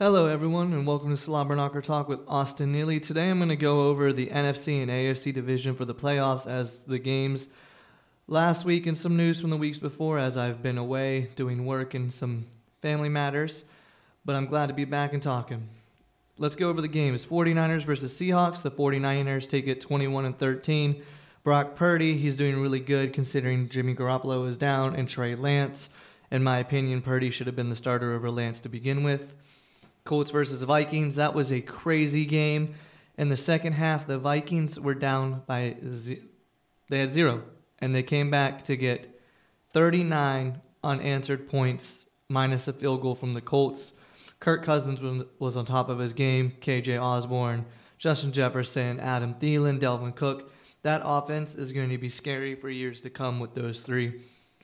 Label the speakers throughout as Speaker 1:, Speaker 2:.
Speaker 1: Hello, everyone, and welcome to Slobber Knocker Talk with Austin Neely. Today I'm going to go over the NFC and AFC division for the playoffs as the games last week and some news from the weeks before as I've been away doing work and some family matters. But I'm glad to be back and talking. Let's go over the games. 49ers versus Seahawks. The 49ers take it 21-13. Brock Purdy, he's doing really good considering Jimmy Garoppolo is down and Trey Lance. In my opinion, Purdy should have been the starter over Lance to begin with. Colts versus Vikings, that was a crazy game. In the second half, the Vikings were down by they had 0, and they came back to get 39 unanswered points minus a field goal from the Colts. Kirk Cousins was on top of his game. KJ Osborne, Justin Jefferson, Adam Thielen, Delvin Cook. That offense is going to be scary for years to come with those three.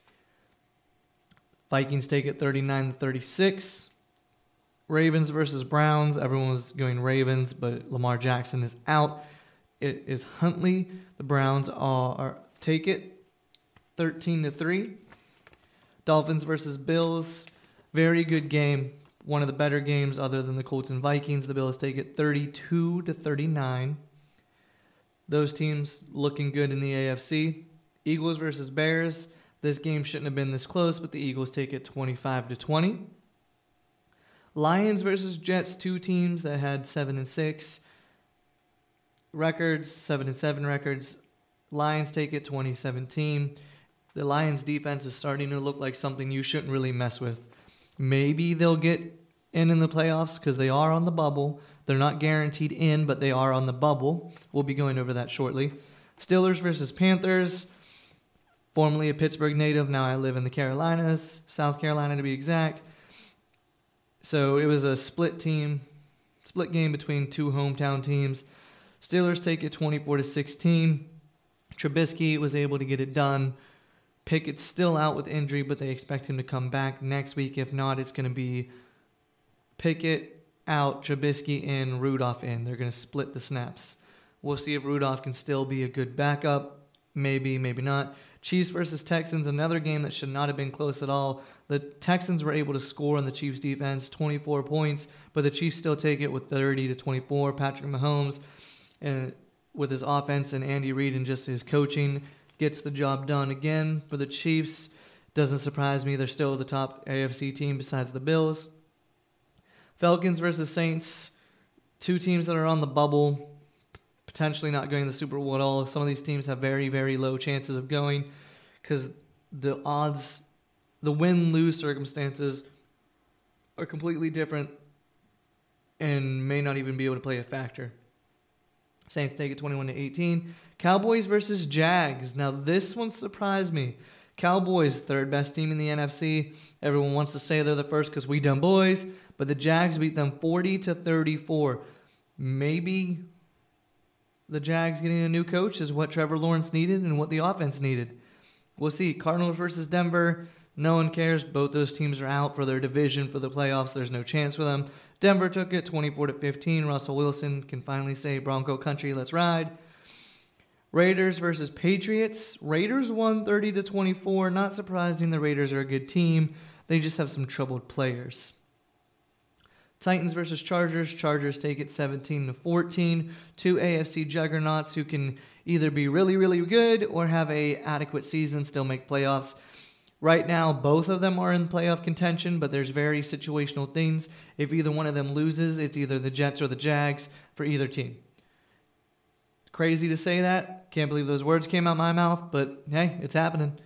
Speaker 1: Vikings take it 39-36. Ravens versus Browns. Everyone was going Ravens, but Lamar Jackson is out. It is Huntley. The Browns take it 13-3. Dolphins versus Bills. Very good game. One of the better games other than the Colts and Vikings. The Bills take it 32-39. Those teams looking good in the AFC. Eagles versus Bears. This game shouldn't have been this close, but the Eagles take it 25-20. Lions versus Jets, two teams that had 7-6 records, 7-7 records. Lions take it 2017. The Lions defense is starting to look like something you shouldn't really mess with. Maybe they'll get in the playoffs because they are on the bubble. They're not guaranteed in, but they are on the bubble. We'll be going over that shortly. Steelers versus Panthers. Formerly a Pittsburgh native, now I live in the Carolinas, South Carolina to be exact. So it was a split game between two hometown teams. Steelers take it 24-16. Trubisky was able to get it done. Pickett's still out with injury, but they expect him to come back next week. If not, it's going to be Pickett out, Trubisky in, Rudolph in. They're going to split the snaps. We'll see if Rudolph can still be a good backup. Maybe, maybe not. Chiefs versus Texans, another game that should not have been close at all. The Texans were able to score on the Chiefs' defense, 24 points, but the Chiefs still take it with 30-24. Patrick Mahomes, and with his offense and Andy Reid and just his coaching, gets the job done again for the Chiefs. Doesn't surprise me. They're still the top AFC team besides the Bills. Falcons versus Saints, two teams that are on the bubble, potentially not going to the Super Bowl at all. Some of these teams have very, very low chances of going because the odds, the win-lose circumstances are completely different and may not even be able to play a factor. Saints take it 21-18. Cowboys versus Jags. Now, this one surprised me. Cowboys, third best team in the NFC. Everyone wants to say they're the first because we dumb boys, but the Jags beat them 40-34. Maybe the Jags getting a new coach is what Trevor Lawrence needed and what the offense needed. We'll see. Cardinals versus Denver. No one cares. Both those teams are out for their division for the playoffs. There's no chance for them. Denver took it 24-15. Russell Wilson can finally say, Bronco country, let's ride. Raiders versus Patriots. Raiders won 30-24. Not surprising. The Raiders are a good team. They just have some troubled players. Titans versus Chargers. Chargers take it 17-14. Two AFC juggernauts who can either be really, really good or have a adequate season, still make playoffs. Right now, both of them are in playoff contention, but there's very situational things. If either one of them loses, it's either the Jets or the Jags for either team. Crazy to say that. Can't believe those words came out my mouth, but hey, it's happening.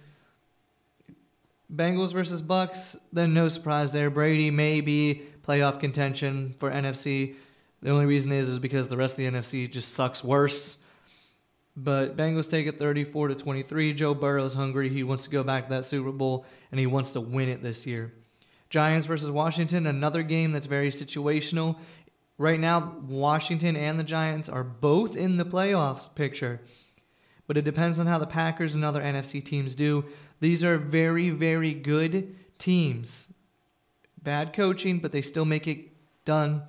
Speaker 1: Bengals versus Bucks, then no surprise there. Brady may be playoff contention for NFC. The only reason is because the rest of the NFC just sucks worse. But Bengals take it 34-23. Joe Burrow's hungry. He wants to go back to that Super Bowl, and he wants to win it this year. Giants versus Washington, another game that's very situational. Right now, Washington and the Giants are both in the playoffs picture. But it depends on how the Packers and other NFC teams do. These are very, very good teams. Bad coaching, but they still make it done.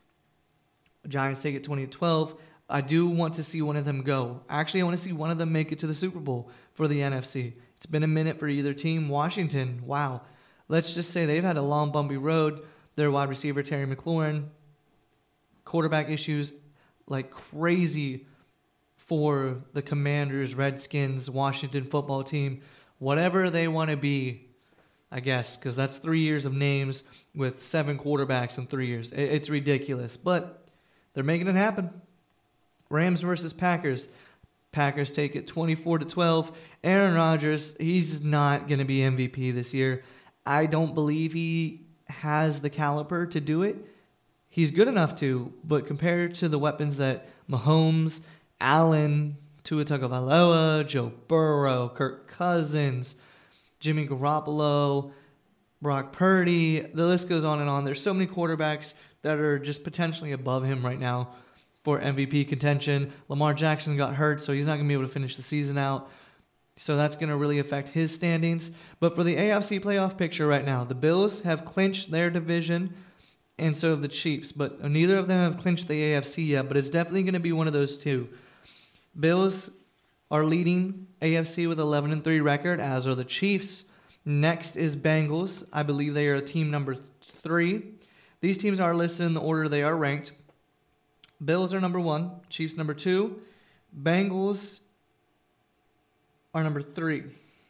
Speaker 1: Giants take it 20-12. I do want to see one of them go. Actually, I want to see one of them make it to the Super Bowl for the NFC. It's been a minute for either team. Washington, wow. Let's just say they've had a long, bumpy road. Their wide receiver, Terry McLaurin. Quarterback issues like crazy for the Commanders, Redskins, Washington football team. Whatever they want to be, I guess, because that's 3 years of names with 7 quarterbacks in 3 years. It's ridiculous, but they're making it happen. Rams versus Packers. Packers take it 24-12. Aaron Rodgers, he's not going to be MVP this year. I don't believe he has the caliber to do it. He's good enough to, but compared to the weapons that Mahomes, Allen, Tua Tagovailoa, Joe Burrow, Kirk Cousins, Jimmy Garoppolo, Brock Purdy, the list goes on and on. There's so many quarterbacks that are just potentially above him right now for MVP contention. Lamar Jackson got hurt, so he's not going to be able to finish the season out. So that's going to really affect his standings. But for the AFC playoff picture right now, the Bills have clinched their division, and so have the Chiefs. But neither of them have clinched the AFC yet, but it's definitely going to be one of those two. Bills are leading AFC with 11-3 record, as are the Chiefs. Next is Bengals. I believe they are team number 3. These teams are listed in the order they are ranked. Bills are number 1, Chiefs number 2, Bengals are number 3.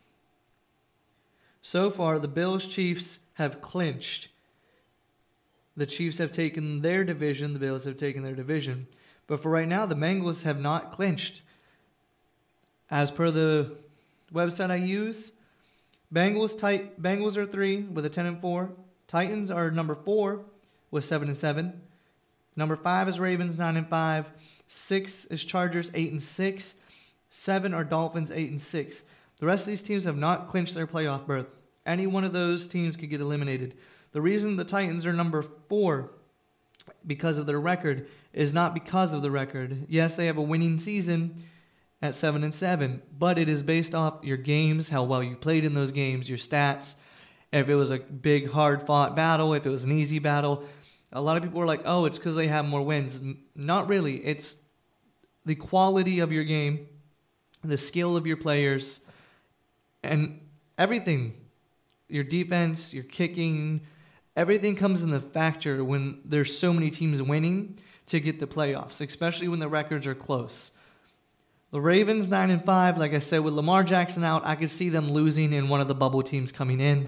Speaker 1: So far, the Bills, Chiefs have clinched. The Chiefs have taken their division, the Bills have taken their division. But for right now, the Bengals have not clinched. As per the website I use, Bengals are 3 with a 10-4. Titans are number 4 with 7-7. Number 5 is Ravens, 9-5. 6 is Chargers, 8-6. 7 are Dolphins, 8-6. The rest of these teams have not clinched their playoff berth. Any one of those teams could get eliminated. The reason the Titans are number 4 because of their record is not because of the record. Yes, they have a winning season at 7-7, but it is based off your games, how well you played in those games, your stats. If it was a big, hard-fought battle, if it was an easy battle. A lot of people are like, oh, it's because they have more wins. Not really. It's the quality of your game, the skill of your players, and everything. Your defense, your kicking, everything comes in the factor when there's so many teams winning to get the playoffs, especially when the records are close. The Ravens, 9-5, like I said, with Lamar Jackson out, I could see them losing and one of the bubble teams coming in.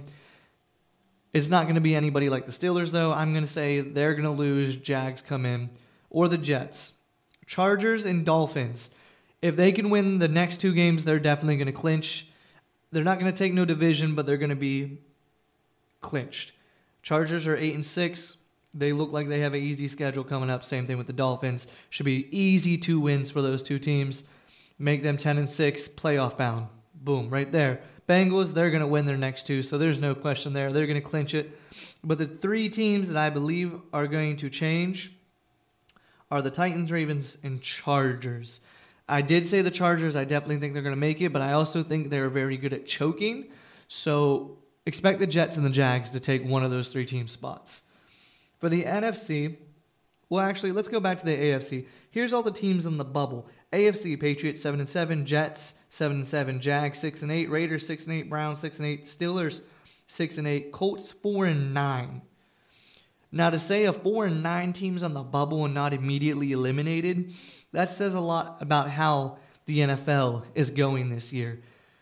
Speaker 1: It's not going to be anybody like the Steelers, though. I'm going to say they're going to lose, Jags come in, or the Jets. Chargers and Dolphins. If they can win the next 2 games, they're definitely going to clinch. They're not going to take no division, but they're going to be clinched. Chargers are 8-6. They look like they have an easy schedule coming up. Same thing with the Dolphins. Should be easy 2 wins for those 2 teams. Make them 10-6, playoff bound. Boom, right there. Bengals, they're going to win their next 2, so there's no question there. They're going to clinch it. But the 3 teams that I believe are going to change are the Titans, Ravens, and Chargers. I did say the Chargers. I definitely think they're going to make it, but I also think they're very good at choking. So expect the Jets and the Jags to take one of those 3 team spots. For the NFC, well, actually, let's go back to the AFC. Here's all the teams in the bubble. AFC, Patriots 7-7, Jets 7-7, Jags 6-8, Raiders 6-8, Browns 6-8, Steelers 6-8, Colts 4-9. Now, to say a 4-9 team's on the bubble and not immediately eliminated, that says a lot about how the NFL is going this year.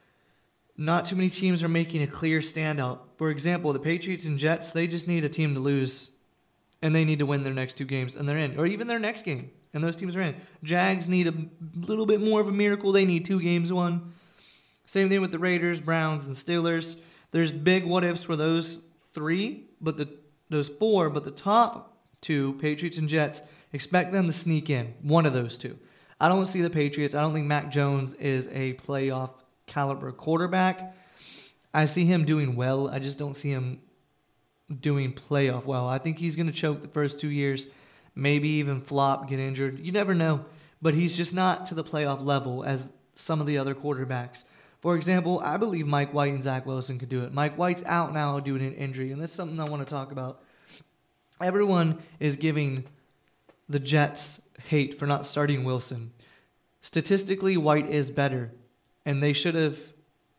Speaker 1: Not too many teams are making a clear standout. For example, the Patriots and Jets, they just need a team to lose, and they need to win their next 2 games, and they're in. Or even their next game, and those teams are in. Jags need a little bit more of a miracle. They need 2 games won. Same thing with the Raiders, Browns, and Steelers. There's big what-ifs for those 3, but those 4, but the top 2, Patriots and Jets, expect them to sneak in, one of those 2. I don't see the Patriots. I don't think Mac Jones is a playoff caliber quarterback. I see him doing well. I just don't see him doing playoff well. I think he's going to choke the first 2 years, maybe even flop, get injured. You never know. But he's just not to the playoff level as some of the other quarterbacks. For example, I believe Mike White and Zach Wilson could do it. Mike White's out now due to an injury, and that's something I want to talk about. Everyone is giving the Jets hate for not starting Wilson. Statistically, White is better, and they should have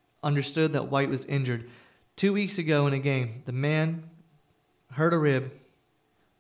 Speaker 1: understood that White was injured. 2 weeks ago in a game, the man hurt a rib,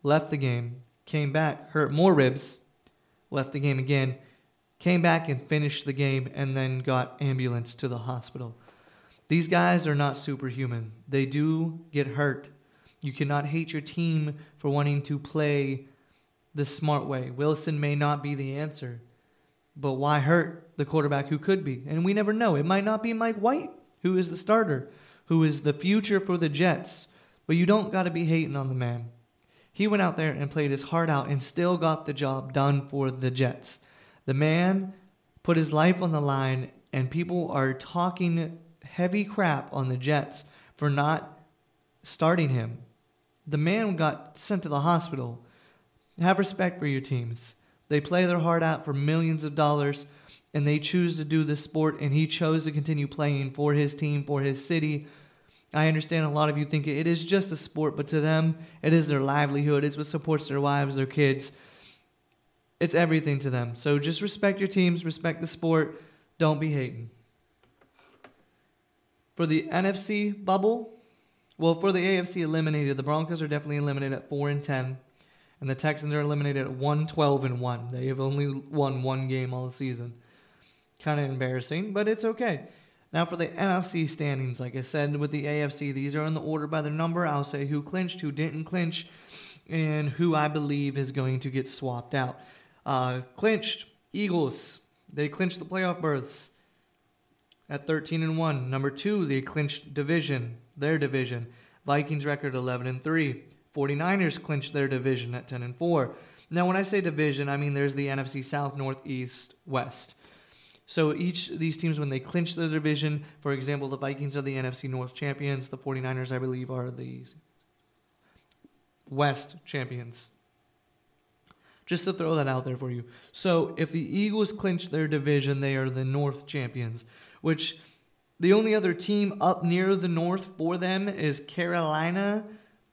Speaker 1: left the game, came back, hurt more ribs, left the game again, came back and finished the game, and then got ambulance to the hospital. These guys are not superhuman. They do get hurt. You cannot hate your team for wanting to play the smart way. Wilson may not be the answer, but why hurt the quarterback who could be? And we never know. It might not be Mike White, who is the starter, who is the future for the Jets, but you don't got to be hating on the man. He went out there and played his heart out and still got the job done for the Jets. The man put his life on the line, and people are talking heavy crap on the Jets for not starting him. The man got sent to the hospital. Have respect for your teams. They play their heart out for millions of dollars, and they choose to do this sport, and he chose to continue playing for his team, for his city. I understand a lot of you think it is just a sport, but to them, it is their livelihood. It's what supports their wives, their kids. It's everything to them. So just respect your teams, respect the sport. Don't be hating. For the NFC bubble, well, for the AFC eliminated, the Broncos are definitely eliminated at 4-10, and the Texans are eliminated at 1-12-1. They have only won one game all season. Kind of embarrassing, but it's okay. Now for the NFC standings, like I said, with the AFC, these are in the order by their number. I'll say who clinched, who didn't clinch, and who I believe is going to get swapped out. Clinched, Eagles. They clinched the playoff berths at 13-1. Number 2, they clinched their division. Vikings record 11-3. 49ers clinched their division at 10-4. Now, when I say division, I mean there's the NFC South, North, East, West. So each of these teams, when they clinch the division, for example, the Vikings are the NFC North champions. The 49ers, I believe, are the West champions. Just to throw that out there for you. So if the Eagles clinch their division, they are the North champions, which the only other team up near the North for them is Carolina,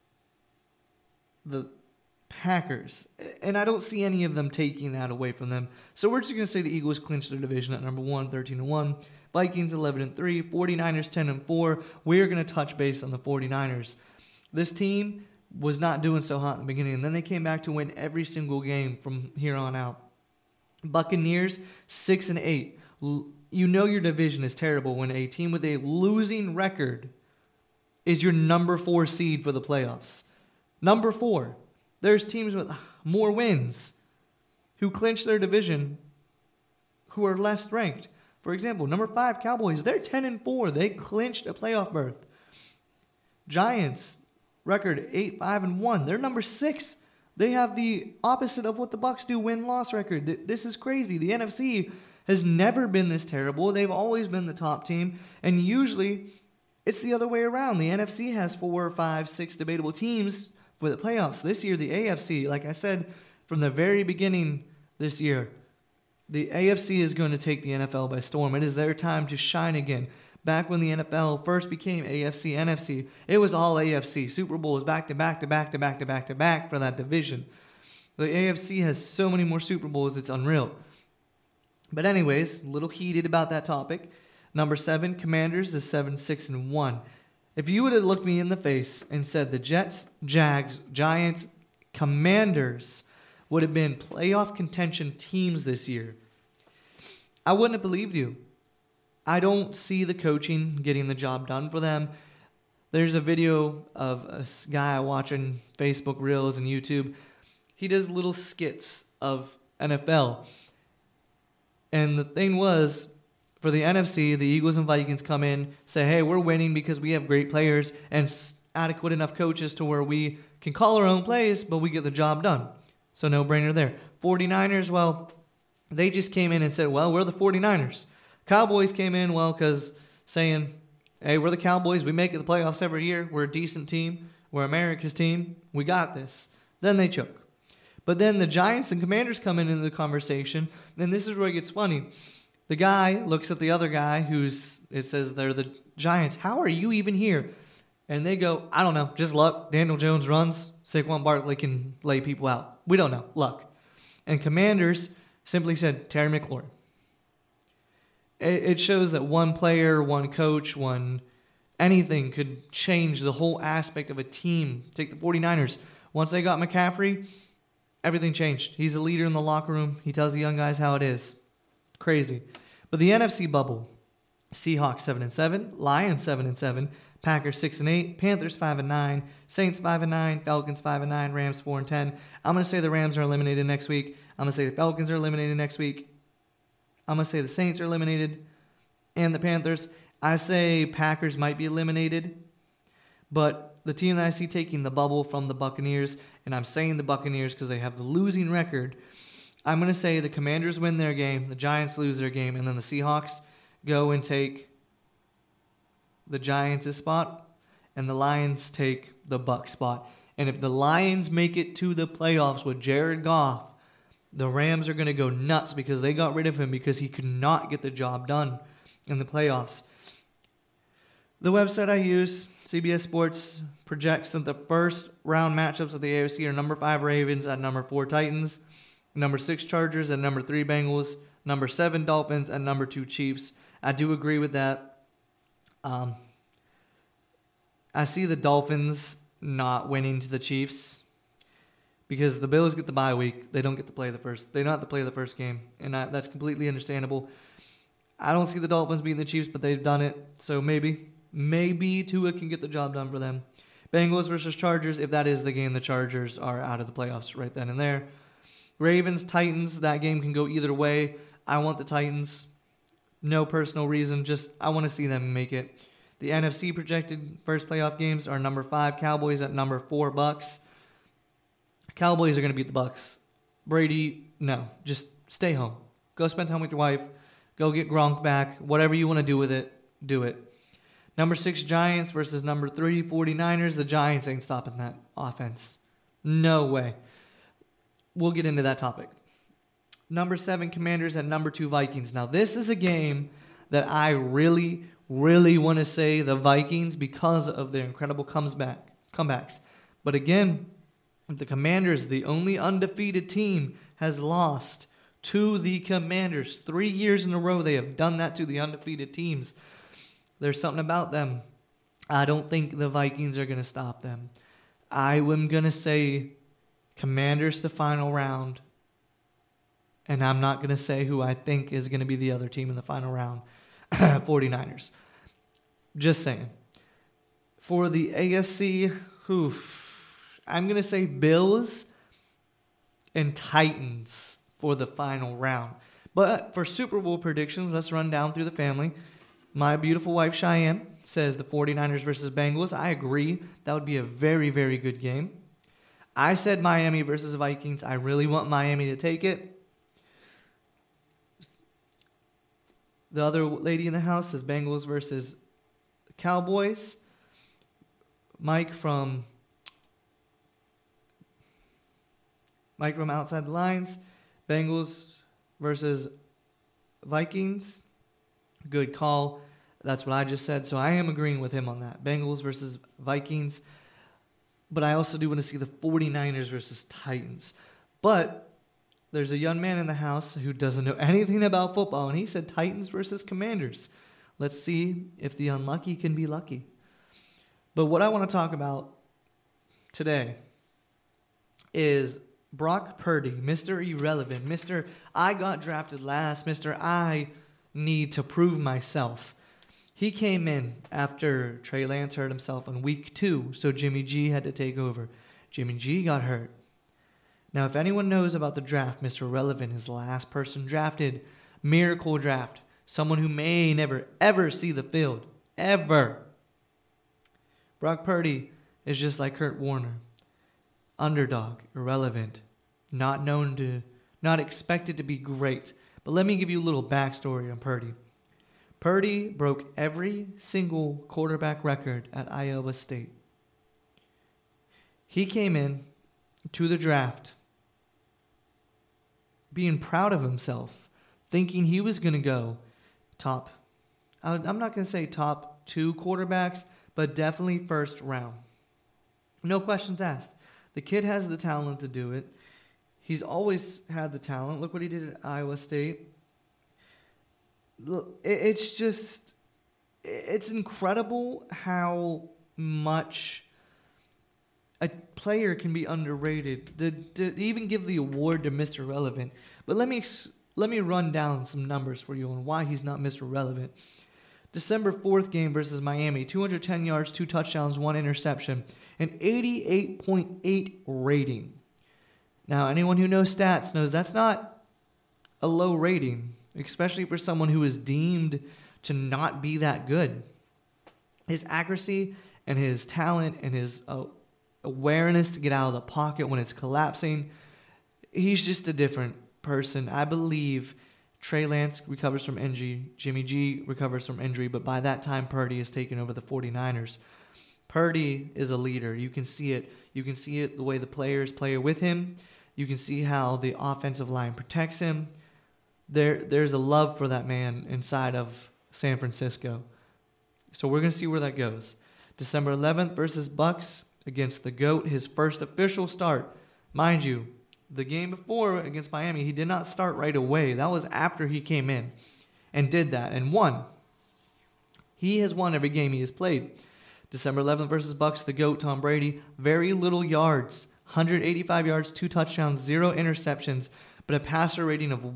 Speaker 1: the Packers. And I don't see any of them taking that away from them. So we're just going to say the Eagles clinched their division at number 1, 13-1. Vikings 11-3. 49ers 10-4. We're going to touch base on the 49ers. This team was not doing so hot in the beginning, and then they came back to win every single game from here on out. Buccaneers 6-8. You know your division is terrible when a team with a losing record is your number 4 seed for the playoffs. Number 4. There's teams with more wins who clinch their division who are less ranked. For example, number 5, Cowboys, they're 10-4. They clinched a playoff berth. Giants, record 8-5-1. They're number 6. They have the opposite of what the Bucs do, win-loss record. This is crazy. The NFC has never been this terrible. They've always been the top team, and usually it's the other way around. The NFC has 4, 5, 6 debatable teams for the playoffs. This year, the AFC, like I said from the very beginning this year, the AFC is going to take the NFL by storm. It is their time to shine again. Back when the NFL first became AFC, NFC, it was all AFC. Super Bowls back to back to back to back to back to back for that division. The AFC has so many more Super Bowls, it's unreal. But anyways, a little heated about that topic. Number 7, Commanders is 7-6-1. If you would have looked me in the face and said the Jets, Jags, Giants, Commanders would have been playoff contention teams this year, I wouldn't have believed you. I don't see the coaching getting the job done for them. There's a video of a guy I watch on Facebook Reels and YouTube. He does little skits of NFL. And the thing was, for the NFC, the Eagles and Vikings come in, say, hey, we're winning because we have great players and adequate enough coaches to where we can call our own plays, but we get the job done. So no brainer there. 49ers, well, they just came in and said, well, we're the 49ers. Cowboys came in, well, because saying, hey, we're the Cowboys. We make it the playoffs every year. We're a decent team. We're America's team. We got this. Then they choke. But then the Giants and Commanders come into the conversation, and this is where it gets funny. The guy looks at the other guy it says they're the Giants. How are you even here? And they go, I don't know, just luck. Daniel Jones runs. Saquon Barkley can lay people out. We don't know. Luck. And Commanders simply said, Terry McLaurin. It shows that one player, one coach, anything could change the whole aspect of a team. Take the 49ers. Once they got McCaffrey, everything changed. He's a leader in the locker room. He tells the young guys how it is. Crazy. But the NFC bubble, Seahawks 7-7, Lions 7-7, Packers 6-8, Panthers 5-9, Saints 5-9, Falcons 5-9, Rams 4-10. I'm going to say the Rams are eliminated next week. I'm going to say the Falcons are eliminated next week. I'm going to say the Saints are eliminated and the Panthers. I say Packers might be eliminated, but the team that I see taking the bubble from the Buccaneers, and I'm saying the Buccaneers because they have the losing record, I'm going to say the Commanders win their game, the Giants lose their game, and then the Seahawks go and take the Giants' spot, and the Lions take the Bucs spot. And if the Lions make it to the playoffs with Jared Goff, the Rams are going to go nuts because they got rid of him because he could not get the job done in the playoffs. The website I use, CBS Sports, projects that the first round matchups of the AFC are number 5 Ravens at number 4 Titans, number 6 Chargers at number 3 Bengals, number 7 Dolphins at number 2 Chiefs. I do agree with that. I see the Dolphins not winning to the Chiefs because the Bills get the bye week. They don't get to play they don't have to play the first game, and that's completely understandable. I don't see the Dolphins beating the Chiefs, but they've done it, so maybe Tua can get the job done for them. Bengals versus Chargers, if that is the game, the Chargers are out of the playoffs right then and there. Ravens, Titans, that game can go either way. I want the Titans. No personal reason, just I want to see them make it. The NFC projected first playoff games are number 5 Cowboys at number 4 Bucks. Cowboys are going to beat the Bucks. Brady, no, just stay home. Go spend time with your wife. Go get Gronk back. Whatever you want to do with it, do it. Number 6 Giants versus number 3 49ers. The Giants ain't stopping that offense. No way. We'll get into that topic. Number 7 Commanders and number 2 Vikings. Now, this is a game that I really want to say the Vikings because of their incredible comebacks. But again, the Commanders, the only undefeated team, has lost to the Commanders. 3 years in a row they have done that to the undefeated teams. There's something about them. I don't think the Vikings are going to stop them. I am going to say Commanders to final round. And I'm not going to say who I think is going to be the other team in the final round. 49ers. Just saying. For the AFC, I'm going to say Bills and Titans for the final round. But for Super Bowl predictions, let's run down through the family. My beautiful wife, Cheyenne, says the 49ers versus Bengals. I agree. That would be a very, very good game. I said Miami versus Vikings. I really want Miami to take it. The other lady in the house says Bengals versus Cowboys. Mike from Outside the Lines. Bengals versus Vikings. Good call. That's what I just said. So I am agreeing with him on that. Bengals versus Vikings. But I also do want to see the 49ers versus Titans. But there's a young man in the house who doesn't know anything about football, and he said Titans versus Commanders. Let's see if the unlucky can be lucky. But what I want to talk about today is Brock Purdy, Mr. Irrelevant, Mr. I got drafted last, Mr. I need to prove myself. He came in after Trey Lance hurt himself in week 2, so Jimmy G had to take over. Jimmy G got hurt. Now, if anyone knows about the draft, Mr. Relevant is the last person drafted. Miracle draft. Someone who may never, ever see the field. Ever. Brock Purdy is just like Kurt Warner. Underdog. Irrelevant. Not expected to be great. But let me give you a little backstory on Purdy. Purdy broke every single quarterback record at Iowa State. He came in to the draft being proud of himself, thinking he was going to go top. I'm not going to say top 2 quarterbacks, but definitely first round. No questions asked. The kid has the talent to do it. He's always had the talent. Look what he did at Iowa State. It's incredible how much a player can be underrated. To even give the award to Mr. Relevant. But let me run down some numbers for you on why he's not Mr. Relevant. December 4th game versus Miami, 210 yards, 2 touchdowns, 1 interception, an 88.8 rating. Now, anyone who knows stats knows that's not a low rating, especially for someone who is deemed to not be that good. His accuracy and his talent and his awareness to get out of the pocket when it's collapsing, he's just a different person. I believe Trey Lance recovers from injury, Jimmy G recovers from injury, but by that time, Purdy has taken over the 49ers. Purdy is a leader. You can see it. You can see it the way the players play with him. You can see how the offensive line protects him. There's a love for that man inside of San Francisco. So we're going to see where that goes. December 11th versus Bucks against the GOAT, his first official start. Mind you, the game before against Miami, he did not start right away. That was after he came in and did that and won. He has won every game he has played. December 11th versus Bucks, the GOAT, Tom Brady, very little yards, 185 yards, 2 touchdowns, 0 interceptions, but a passer rating of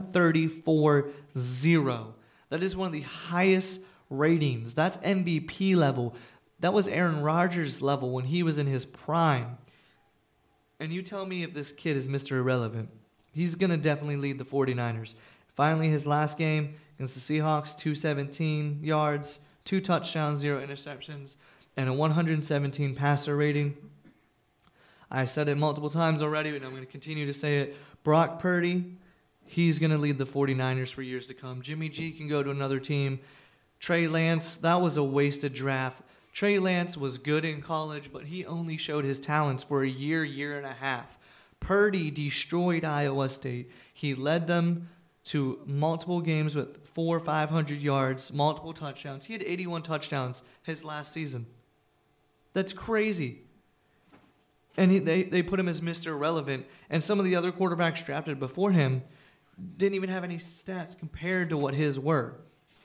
Speaker 1: 134.0. That is one of the highest ratings. That's MVP level. That was Aaron Rodgers level when he was in his prime. And you tell me if this kid is Mr. Irrelevant. He's going to definitely lead the 49ers. Finally, his last game against the Seahawks, 217 yards, 2 touchdowns, 0 interceptions, and a 117 passer rating. I said it multiple times already, but I'm going to continue to say it. Brock Purdy, he's going to lead the 49ers for years to come. Jimmy G can go to another team. Trey Lance, that was a wasted draft. Trey Lance was good in college, but he only showed his talents for a year and a half. Purdy destroyed Iowa State. He led them to multiple games with 400 or 500 yards, multiple touchdowns. He had 81 touchdowns his last season. That's crazy. And they put him as Mr. Relevant. And some of the other quarterbacks drafted before him didn't even have any stats compared to what his were.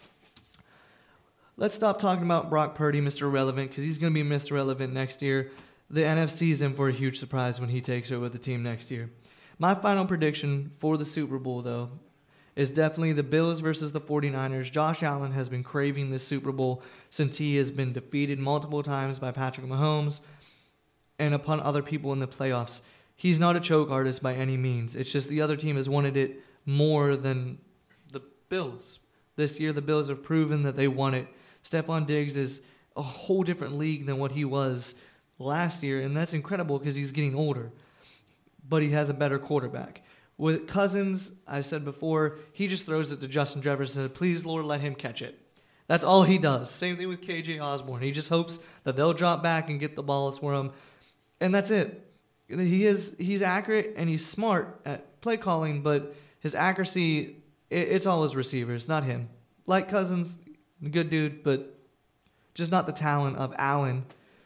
Speaker 1: Let's stop talking about Brock Purdy, Mr. Relevant, because he's going to be Mr. Relevant next year. The NFC is in for a huge surprise when he takes over the team next year. My final prediction for the Super Bowl, though, is definitely the Bills versus the 49ers. Josh Allen has been craving this Super Bowl since he has been defeated multiple times by Patrick Mahomes and upon other people in the playoffs. He's not a choke artist by any means. It's just the other team has wanted it more than the Bills. This year, the Bills have proven that they want it. Stephon Diggs is a whole different league than what he was last year, and that's incredible because he's getting older. But he has a better quarterback. With Cousins, I said before, he just throws it to Justin Jefferson and says, please, Lord, let him catch it. That's all he does. Same thing with KJ Osborne. He just hopes that they'll drop back and get the balls for him. And that's it. He's accurate and he's smart at play calling, but his accuracy, it's all his receivers, not him. Like Cousins, good dude, but just not the talent of Allen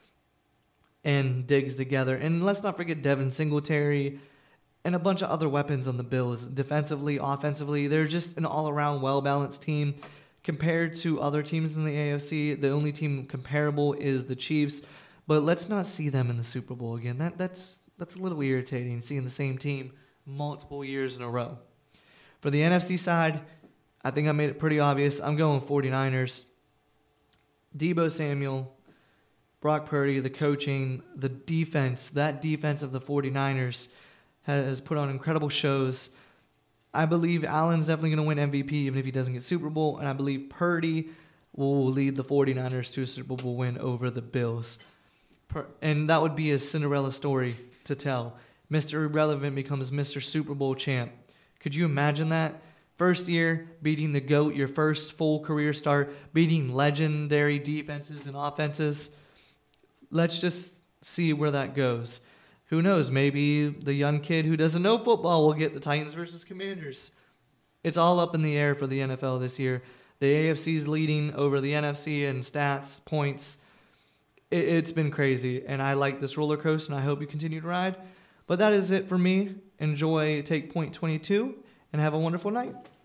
Speaker 1: and Diggs together. And let's not forget Devin Singletary and a bunch of other weapons on the Bills. Defensively, offensively, they're just an all-around well-balanced team. Compared to other teams in the AFC, the only team comparable is the Chiefs. But let's not see them in the Super Bowl again. That's a little irritating, seeing the same team multiple years in a row. For the NFC side, I think I made it pretty obvious. I'm going 49ers. Deebo Samuel, Brock Purdy, the coaching, the defense, that defense of the 49ers has put on incredible shows. I believe Allen's definitely going to win MVP even if he doesn't get Super Bowl, and I believe Purdy will lead the 49ers to a Super Bowl win over the Bills. And that would be a Cinderella story to tell. Mr. Irrelevant becomes Mr. Super Bowl champ. Could you imagine that? First year, beating the GOAT, your first full career start, beating legendary defenses and offenses. Let's just see where that goes. Who knows? Maybe the young kid who doesn't know football will get the Titans versus Commanders. It's all up in the air for the NFL this year. The AFC's leading over the NFC in stats, points. It's been crazy, and I like this roller coaster, and I hope you continue to ride. But that is it for me. Enjoy Take Point 22, and have a wonderful night.